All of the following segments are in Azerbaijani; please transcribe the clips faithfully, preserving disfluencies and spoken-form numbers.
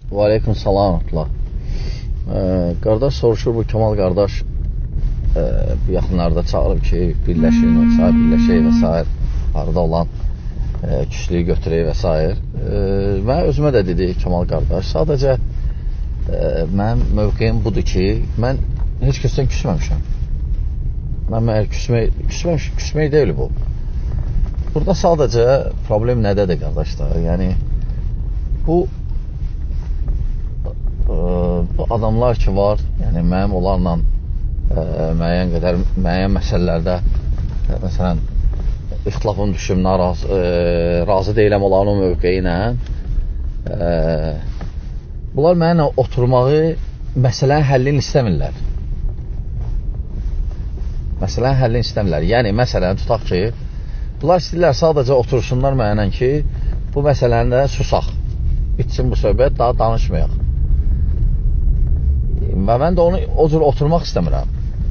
Və aleyküm salam. Ee, qardaş soruşur, bu Kemal qardaş e, bu yaxınlarda çağırıb ki, birləşin və s. birləşək və s. arada olan e, küçlüyü götürək və s. E, mən özümə də dedi Kemal qardaş, sadəcə e, mənim mövqeyim budur ki, mən heç kəsdən küsməmişəm. Mən məgər küsmək, küsmək, küsmək deyil bu. Burada sadəcə problem nədədir qardaşlar? Yəni bu e, bu adamlar ki var, yəni mənim onlarla e, müəyyən qədər müəyyən məsələlərdə e, məsələn ixtilafım düşüm, narazı, e, razı deyiləm onların o mövqeyi ilə. E, bunlar mənimlə oturmağı, məsələnin həllini istəmirlər. Məsələnin həllini istəmirlər. Yəni, məsələn, tutaq ki, bunlar istəyirlər sadəcə otursunlar mənimlə ki, bu məsələni də susaq. Bitsin bu söhbət, daha danışmayaq. Və mən də onu o cür oturmaq istəmirəm.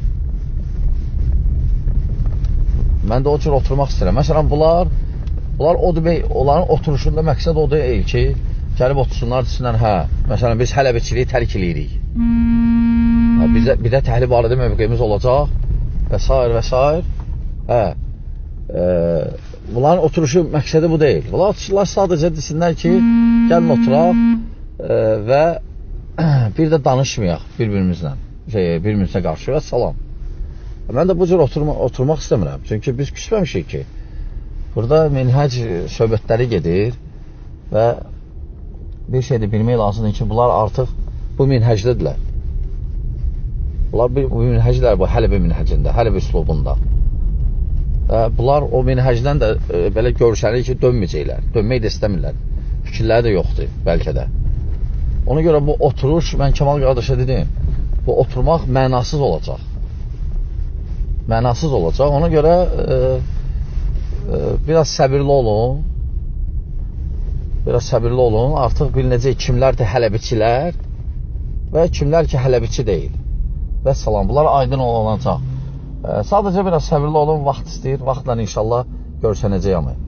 Mən də o cür oturmaq istəyirəm. Məsələn, bunlar, bunlar o demək, onların oturuşunda məqsəd o deyil ki, gəlib otursunlar, desinlər, hə, məsələn, biz hələbiçiliyi tərk eləyirik. Hə, bizə, bizə təhlil barədə mövqeyimiz olacaq və s. və s. Hə, e, bunların oturuşu məqsədi bu deyil. Bunlar sadəcə desinlər ki, gəlin oturaq e, və bir də danışmayaq bir-birimizlə, şey, bir-birimizə qarşı və salam. Mən də bu cür oturma, oturmaq istəmirəm. Çünki biz küsməmişik ki. Burada minhəc söhbətləri gedir və bir şey də bilmək lazımdır ki, bunlar artıq bu minhəcdədirlər. Bunlar bu minhəclər bu Hələbə minhəcində, Hələbə üslubunda. Və bunlar o minhəcdən də e, belə görüşənir ki, dönməyəcəklər. Dönmək də istəmirlər. Fikirləri də yoxdur, bəlkə də. Ona görə bu oturuş, mən Kemal qardaşa dedim, bu oturmaq mənasız olacaq. Mənasız olacaq. Ona görə e, e, biraz səbirli olun. Biraz səbirli olun. Artıq bilinəcək kimlərdir hələbiçilər və kimlər ki hələbiçi deyil. Və salam, bunlar aydın olacaq. E, sadəcə biraz səbirli olun, vaxt istəyir. Vaxtla inşallah görsənəcəyəm.